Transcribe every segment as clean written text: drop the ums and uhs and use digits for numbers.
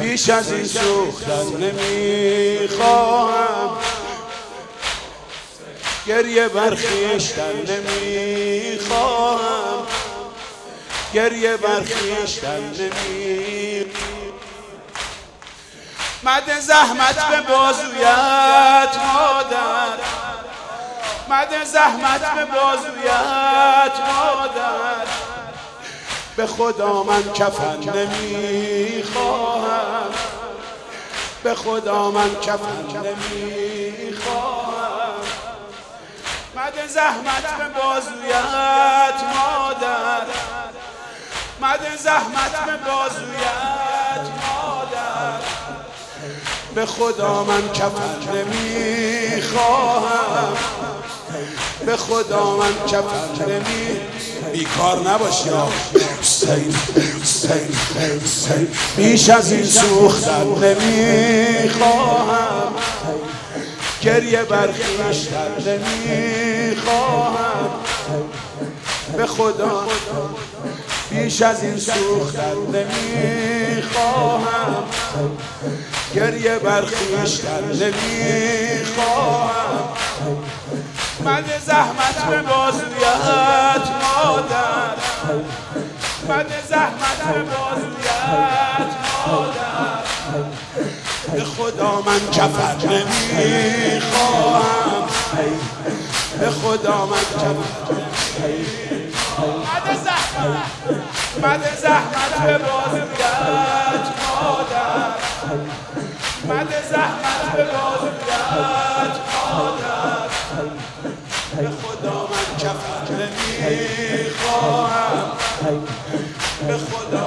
بیش از این سوختن نمیخواهم، گریه برخیشتن نمیخواهم، گریه برخیشتن نمیخواهم. مده زحمت به بازویت مادر، مده زحمت به بازویت مادر، به خدا من کفن نمیخواهم، به خدا من کفن نمیخواهم. مده زحمت به بازویت مادر، مده زحمت به بازویت مادر، به خدا من کفن نمیخواهم، به خدا من کفن نمیخواهم. بیکار نباشی حسین حسین حسین، بیش از این سوختن نمیخواهم، گریه برخیشتن نمیخواهم، به خدا بیش از این سوختن نمیخواهم، گریه برخیشتن نمیخواهم. مده زحمت به بازویت مادر، مده زحمت به بازویت مادر، به خدا من کفن نمیخواهم، به خدا من کفن نمیخواهم. مده زحمت به بازویت مادر، مده زحمت به بازویت مادر، به خدا من کفن نمیخواهم، به خدا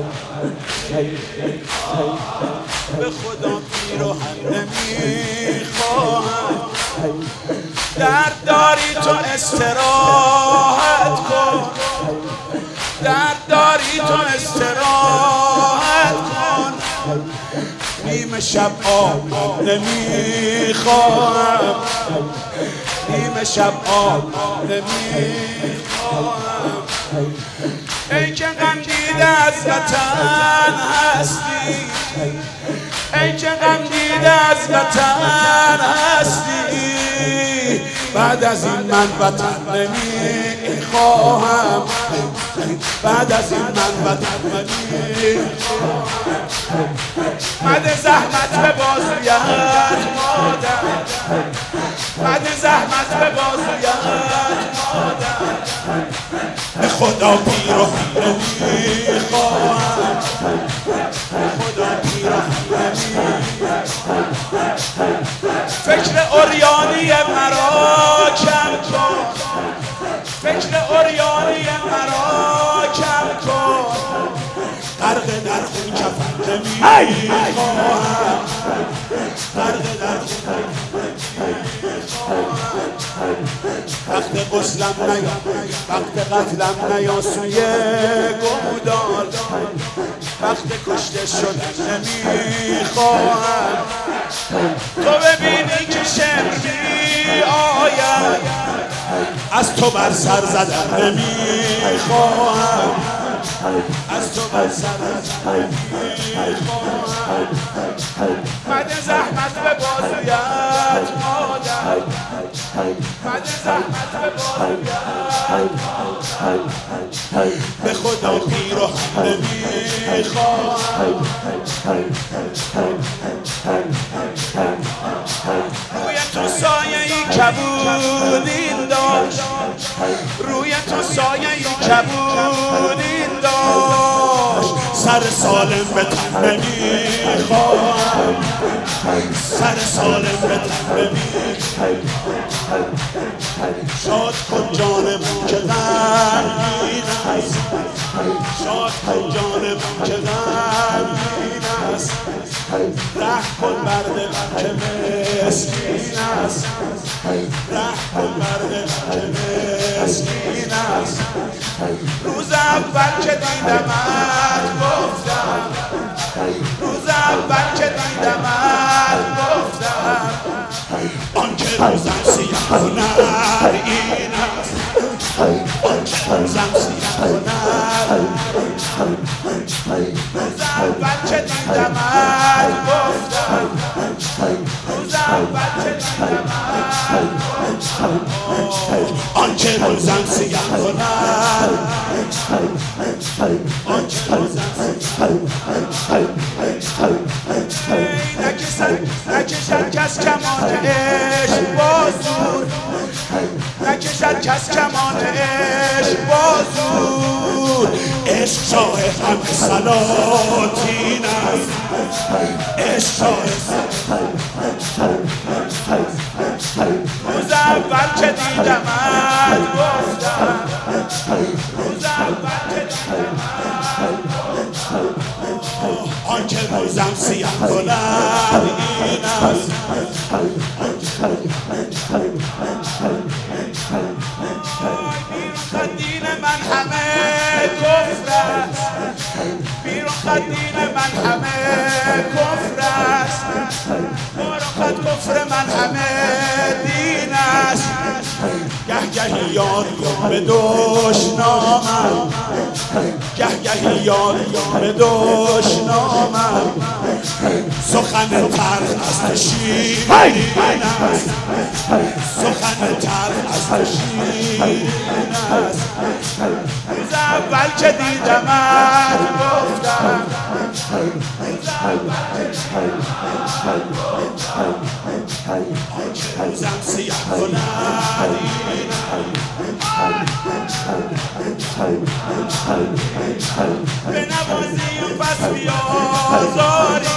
به خدا پیراهن نمیخواهم. درد داری تو استراحت کن، درد داری تو استراحت کن، نیمه شب آب نمیخواهم، نیمه شب آب نمیخواهم. ای که غم دیده از وطن هستی، ای که غم دیده از وطن هستی، بعد از این من وطن نمیخواهم، بعد از این من وطن نمیخواهم. مده زحمت به بازویت مادر، مده زحمت به بازویت مادر، به خدا پیراهن نمیخواهم، به خدا پیراهن نمیخواهم. فکر عریانی مرا کم کن، فکر عریانی مرا کم کن، غرق در خون کفن نمیخواهم، غرق در خون وقت غسلم نیا، وقت قتلم نیا سوی گمودار، وقت کشته شدن نمیخواهم. تو ببینی که شمشی آید، از تو بر سر زدن نمیخواهم، از تو بر سر زدن نمیخواهم. مده زحمت به بازویت مادر، مده زحمت به بازویت مادر، به خدا پیراهن نمیخواهم. روی تو سایه‌ای کبودین داشت، روی تو سایه‌ای کبودین داشت، سر سالم به تن نمیخواهم، سر سالم به تن نمیخواهم. شاد کن جانم که غمگین است، شاد کن جانم که غمگین است، ره کن بر دلم که مسکین است، ره کن بر دلم که مسکین است. روز اول که دیدمت گفتم، روز اول که دیدمت گفتم، آنکه روزم سیاه هنر این است، آنکه روزم سیاه هنر. روز اول که دیدمت گفتم روز اول که دیدمت آنچه روزم سیاه کند آنچه روزم نکشد کس کمان عشق بازور نکشد کس کمان عشق بازور عشق شاه همه سلاطین است عشق شاه روز اول که دیدمت گفتم روز اول که دیدمت آنچه روزم سیاه کند این است دین من همه کفر است بیرون دین من همه کفر است برون کفر من همه دین است گهگهی یاد کن به دشنامم گهگهی یاد کن به دشنامم سخن تلخ از شیرین است سخن تلخ از شیرین است روز اول که دیدمت گفتم روزم سیاه کند بنوازی و پس بیازاری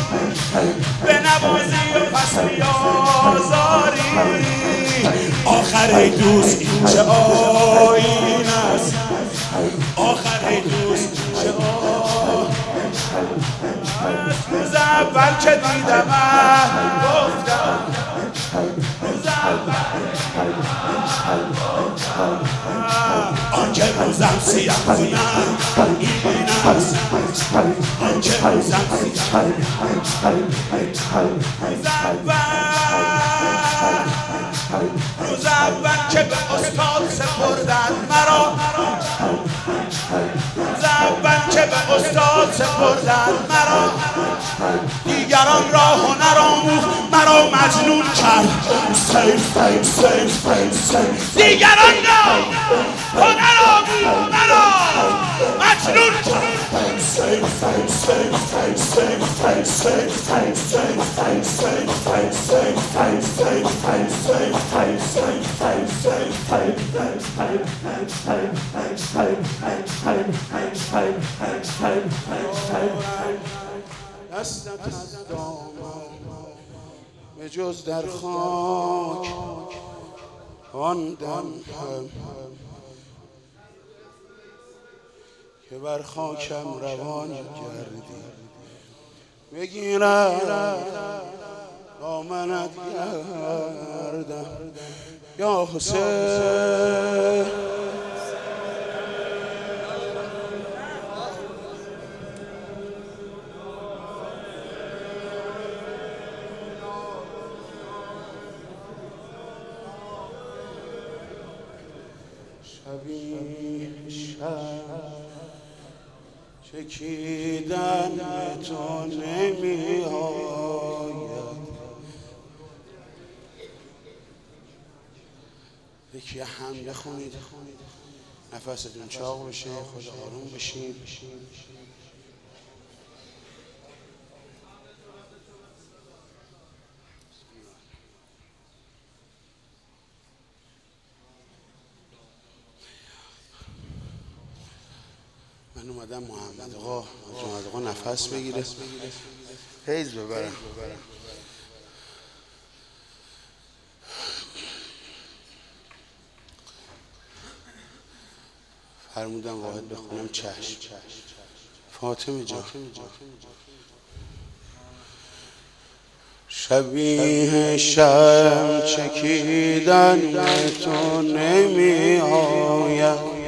بنوازی و پس بیازاری آخر دوست این چه آیین است آخر دوست چه آیین روز اول که دیدمت گفتم روز اول آنچه روزم سیاه کند این است آنچه روزم سیاه روز اول که به استاد سپردن مرا روز اول که به استاد سپردن مرا دیگران را هنر آموخت مرا مجنون کرد دیگران را هنر آموخت مرا مجنون کرد دستت از دامن به جز در خاک آن دم که بر خاکم روان گردی بگیرم دامنت گردم یا حسین شبیه شب چکیدن به تو نمی آید یکی هم بخونید نفستون چاق بشه خود آروم بشین من اومدم محمد آقا نفس بگیره حیز ببرم فرمودم واحد بخونم چشم فاطمه جان شبیه شب چکیدن به تو نمی آید